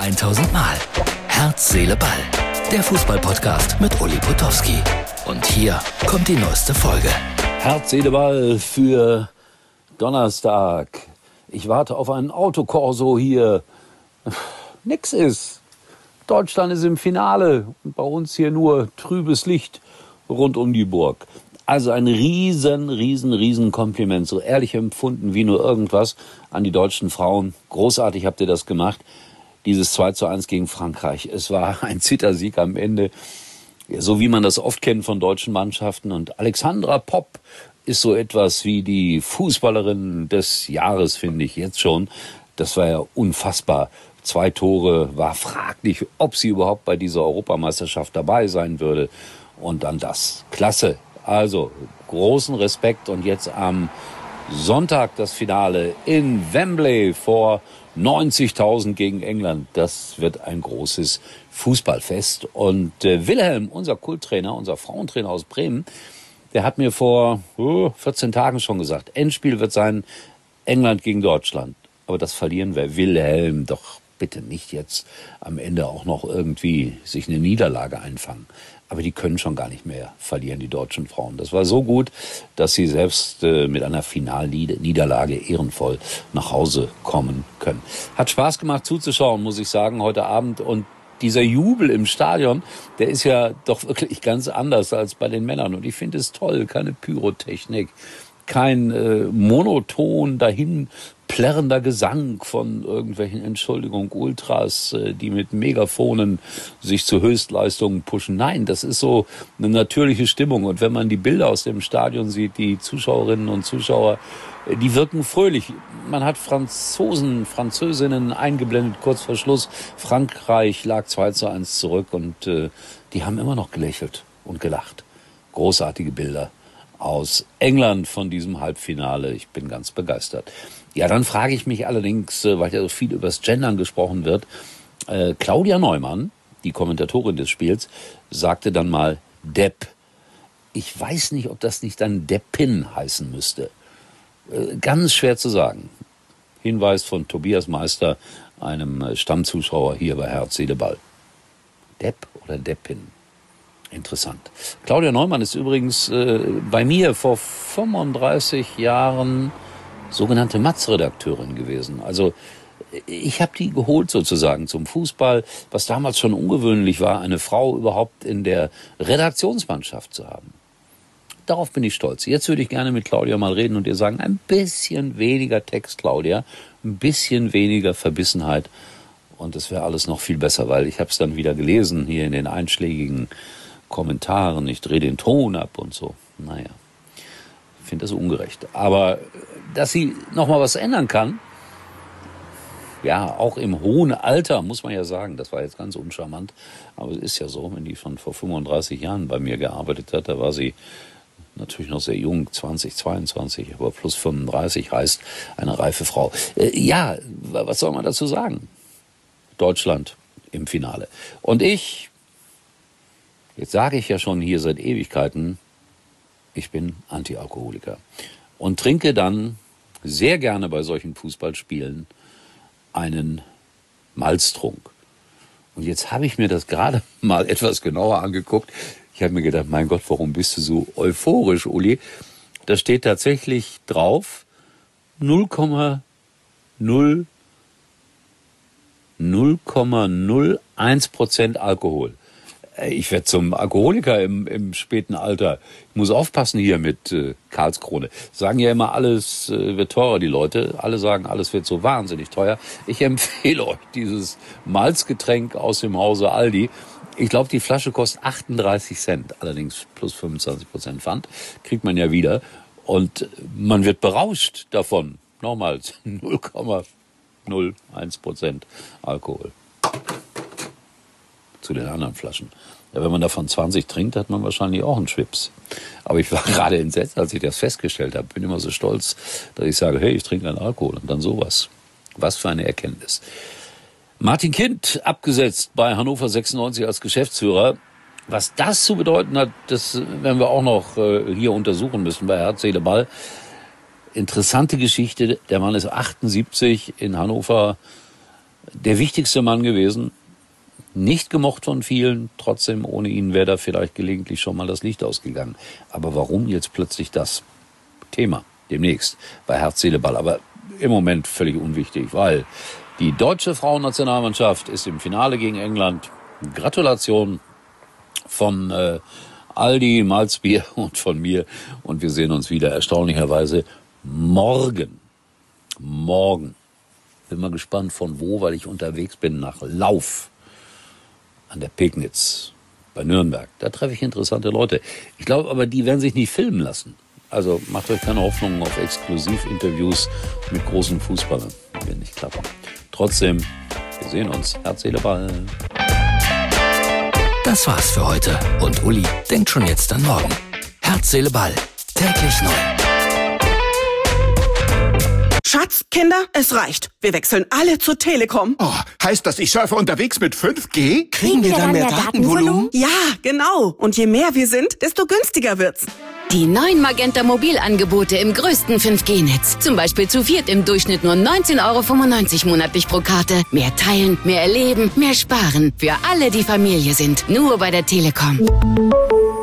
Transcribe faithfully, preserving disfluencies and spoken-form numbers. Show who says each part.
Speaker 1: tausend Mal. Herz, Seele, Ball. Der Fußball-Podcast mit Uli Potowski. Und hier kommt die neueste Folge.
Speaker 2: Herz, Seele, Ball für Donnerstag. Ich warte auf einen Autokorso hier. Nix ist. Deutschland ist im Finale und bei uns hier nur trübes Licht rund um die Burg. Also ein riesen, riesen, riesen Kompliment, so ehrlich empfunden wie nur irgendwas an die deutschen Frauen. Großartig habt ihr das gemacht, dieses zwei zu eins gegen Frankreich. Es war ein Zittersieg am Ende, so wie man das oft kennt von deutschen Mannschaften. Und Alexandra Popp ist so etwas wie die Fußballerin des Jahres, finde ich jetzt schon. Das war ja unfassbar. Zwei Tore, war fraglich, ob sie überhaupt bei dieser Europameisterschaft dabei sein würde. Und dann das. Klasse. Also, großen Respekt. Und jetzt am Sonntag das Finale in Wembley vor neunzigtausend gegen England. Das wird ein großes Fußballfest. Und äh, Wilhelm, unser Kulttrainer, unser Frauentrainer aus Bremen, der hat mir vor oh, vierzehn Tagen schon gesagt, Endspiel wird sein England gegen Deutschland. Aber das verlieren wir. Wilhelm, doch bitte nicht jetzt am Ende auch noch irgendwie sich eine Niederlage einfangen. Aber die können schon gar nicht mehr verlieren, die deutschen Frauen. Das war so gut, dass sie selbst äh, mit einer Finalniederlage ehrenvoll nach Hause kommen können. Hat Spaß gemacht zuzuschauen, muss ich sagen, heute Abend. Und dieser Jubel im Stadion, der ist ja doch wirklich ganz anders als bei den Männern. Und ich finde es toll, keine Pyrotechnik, kein äh, monoton dahin plärrender Gesang von irgendwelchen, Entschuldigung, Ultras, äh, die mit Megafonen sich zu Höchstleistungen pushen. Nein, das ist so eine natürliche Stimmung. Und wenn man die Bilder aus dem Stadion sieht, die Zuschauerinnen und Zuschauer, äh, die wirken fröhlich. Man hat Franzosen, Französinnen eingeblendet, kurz vor Schluss. Frankreich lag zwei zu eins zurück und äh, die haben immer noch gelächelt und gelacht. Großartige Bilder aus England von diesem Halbfinale. Ich bin ganz begeistert. Ja, dann frage ich mich allerdings, weil ja so viel über das Gendern gesprochen wird, äh, Claudia Neumann, die Kommentatorin des Spiels, sagte dann mal Depp. Ich weiß nicht, ob das nicht dann Deppin heißen müsste. Äh, ganz schwer zu sagen. Hinweis von Tobias Meister, einem Stammzuschauer hier bei Herz, Seele, Ball. Depp oder Deppin? Interessant. Claudia Neumann ist übrigens äh, bei mir vor fünfunddreißig Jahren sogenannte Matz-Redakteurin gewesen. Also ich habe die geholt sozusagen zum Fußball, was damals schon ungewöhnlich war, eine Frau überhaupt in der Redaktionsmannschaft zu haben. Darauf bin ich stolz. Jetzt würde ich gerne mit Claudia mal reden und ihr sagen, ein bisschen weniger Text, Claudia, ein bisschen weniger Verbissenheit und es wäre alles noch viel besser, weil ich habe es dann wieder gelesen hier in den einschlägigen Kommentaren, ich drehe den Ton ab und so. Naja, ich finde das ungerecht. Aber dass sie nochmal was ändern kann, ja, auch im hohen Alter, muss man ja sagen, das war jetzt ganz uncharmant, aber es ist ja so, wenn die schon vor fünfunddreißig Jahren bei mir gearbeitet hat, da war sie natürlich noch sehr jung, zwanzig, zweiundzwanzig, aber plus fünfunddreißig heißt eine reife Frau. Äh, ja, was soll man dazu sagen? Deutschland im Finale. Und ich... Jetzt sage ich ja schon hier seit Ewigkeiten, ich bin Antialkoholiker und trinke dann sehr gerne bei solchen Fußballspielen einen Malztrunk. Und jetzt habe ich mir das gerade mal etwas genauer angeguckt. Ich habe mir gedacht, mein Gott, warum bist du so euphorisch, Uli? Da steht tatsächlich drauf null Komma null null eins Prozent Alkohol. Ich werde zum Alkoholiker im, im späten Alter. Ich muss aufpassen hier mit äh, Karlskrone. Sagen ja immer, alles äh, wird teurer, die Leute. Alle sagen, alles wird so wahnsinnig teuer. Ich empfehle euch dieses Malzgetränk aus dem Hause Aldi. Ich glaube, die Flasche kostet achtunddreißig Cent. Allerdings plus fünfundzwanzig Prozent Pfand. Kriegt man ja wieder. Und man wird berauscht davon. Nochmals null Komma null eins Prozent Alkohol. Zu den anderen Flaschen. Ja, wenn man davon zwanzig trinkt, hat man wahrscheinlich auch einen Schwips. Aber ich war gerade entsetzt, als ich das festgestellt habe. Bin immer so stolz, dass ich sage, hey, ich trinke keinen Alkohol und dann sowas. Was für eine Erkenntnis. Martin Kind abgesetzt bei Hannover sechsundneunzig als Geschäftsführer. Was das zu bedeuten hat, das werden wir auch noch äh, hier untersuchen müssen bei Herz, Seele, Ball. Interessante Geschichte. Der Mann ist achtundsiebzig in Hannover der wichtigste Mann gewesen. Nicht gemocht von vielen, trotzdem ohne ihn wäre da vielleicht gelegentlich schon mal das Licht ausgegangen. Aber warum jetzt plötzlich das Thema? Demnächst bei Herz, Seele, Ball. Aber im Moment völlig unwichtig, weil die deutsche Frauennationalmannschaft ist im Finale gegen England. Gratulation von äh, Aldi, Malzbier und von mir. Und wir sehen uns wieder erstaunlicherweise morgen. Morgen. Bin mal gespannt von wo, weil ich unterwegs bin nach Lauf an der Pegnitz bei Nürnberg. Da treffe ich interessante Leute. Ich glaube aber, die werden sich nicht filmen lassen. Also macht euch keine Hoffnungen auf Exklusivinterviews mit großen Fußballern. Wird nicht klappen. Trotzdem, wir sehen uns. Herz, Seele, Ball.
Speaker 1: Das war's für heute. Und Uli denkt schon jetzt an morgen. Herz, Seele, Ball. Täglich neu.
Speaker 3: Schatz, Kinder, es reicht. Wir wechseln alle zur Telekom.
Speaker 4: Oh, heißt das, ich surfe unterwegs mit fünf G?
Speaker 5: Kriegen wir dann mehr Datenvolumen?
Speaker 3: Ja, genau. Und je mehr wir sind, desto günstiger wird's.
Speaker 6: Die neuen Magenta Mobilangebote im größten fünf G Netz. Zum Beispiel zu viert im Durchschnitt nur neunzehn Euro fünfundneunzig monatlich pro Karte. Mehr teilen, mehr erleben, mehr sparen. Für alle, die Familie sind. Nur bei der Telekom.